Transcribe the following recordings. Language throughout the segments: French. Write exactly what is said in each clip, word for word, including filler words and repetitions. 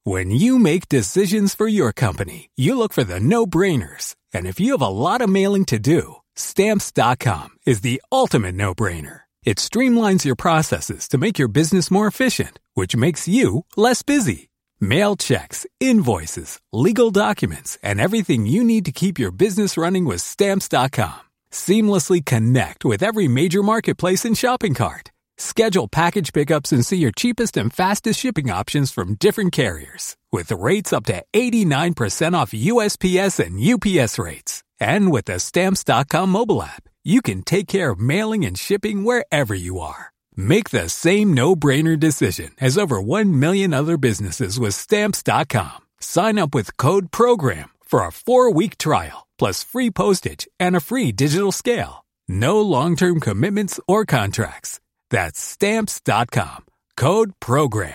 When you make decisions for your company, you look for the no-brainers. And if you have a lot of mailing to do, Stamps dot com is the ultimate no-brainer. It streamlines your processes to make your business more efficient, which makes you less busy. Mail checks, invoices, legal documents, and everything you need to keep your business running with Stamps dot com. Seamlessly connect with every major marketplace and shopping cart. Schedule package pickups and see your cheapest and fastest shipping options from different carriers. With rates up to eighty-nine percent off U S P S and U P S rates. And with the Stamps dot com mobile app, you can take care of mailing and shipping wherever you are. Make the same no-brainer decision as over one million other businesses with Stamps dot com. Sign up with code PROGRAM for a four-week trial, plus free postage and a free digital scale. No long-term commitments or contracts. That's Stamps dot com. Code PROGRAM.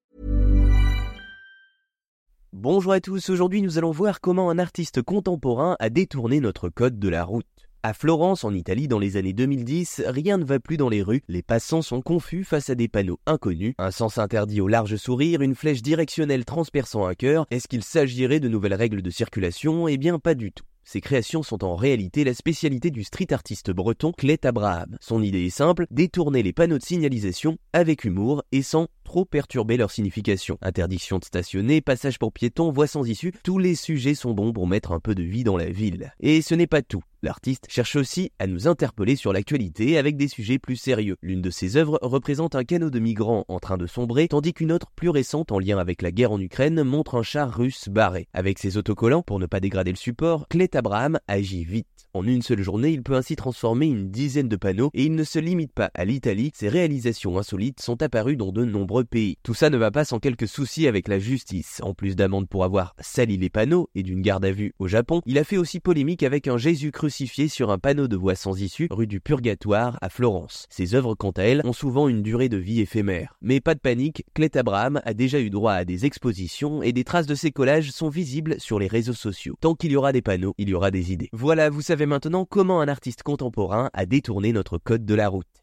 Bonjour à tous, aujourd'hui nous allons voir comment un artiste contemporain a détourné notre code de la route. À Florence, en Italie, dans les années deux mille dix, rien ne va plus dans les rues. Les passants sont confus face à des panneaux inconnus. Un sens interdit au large sourire, une flèche directionnelle transperçant un cœur. Est-ce qu'il s'agirait de nouvelles règles de circulation ? Eh bien, pas du tout. Ces créations sont en réalité la spécialité du street artiste breton Clet Abraham. Son idée est simple, détourner les panneaux de signalisation avec humour et sans trop perturber leur signification. Interdiction de stationner, passage pour piétons, voie sans issue, tous les sujets sont bons pour mettre un peu de vie dans la ville. Et ce n'est pas tout. L'artiste cherche aussi à nous interpeller sur l'actualité avec des sujets plus sérieux. L'une de ses œuvres représente un canot de migrants en train de sombrer, tandis qu'une autre, plus récente en lien avec la guerre en Ukraine, montre un char russe barré. Avec ses autocollants, pour ne pas dégrader le support, Clet Abraham agit vite. En une seule journée, il peut ainsi transformer une dizaine de panneaux et il ne se limite pas à l'Italie. Ses réalisations insolites sont apparues dans de nombreux pays. Tout ça ne va pas sans quelques soucis avec la justice. En plus d'amendes pour avoir sali les panneaux et d'une garde à vue au Japon, il a fait aussi polémique avec un Jésus crucifié sur un panneau de voie sans issue rue du Purgatoire à Florence. Ses œuvres, quant à elles, ont souvent une durée de vie éphémère. Mais pas de panique, Clet Abraham a déjà eu droit à des expositions et des traces de ses collages sont visibles sur les réseaux sociaux. Tant qu'il y aura des panneaux, il y aura des idées. Voilà, vous savez maintenant comment un artiste contemporain a détourné notre code de la route.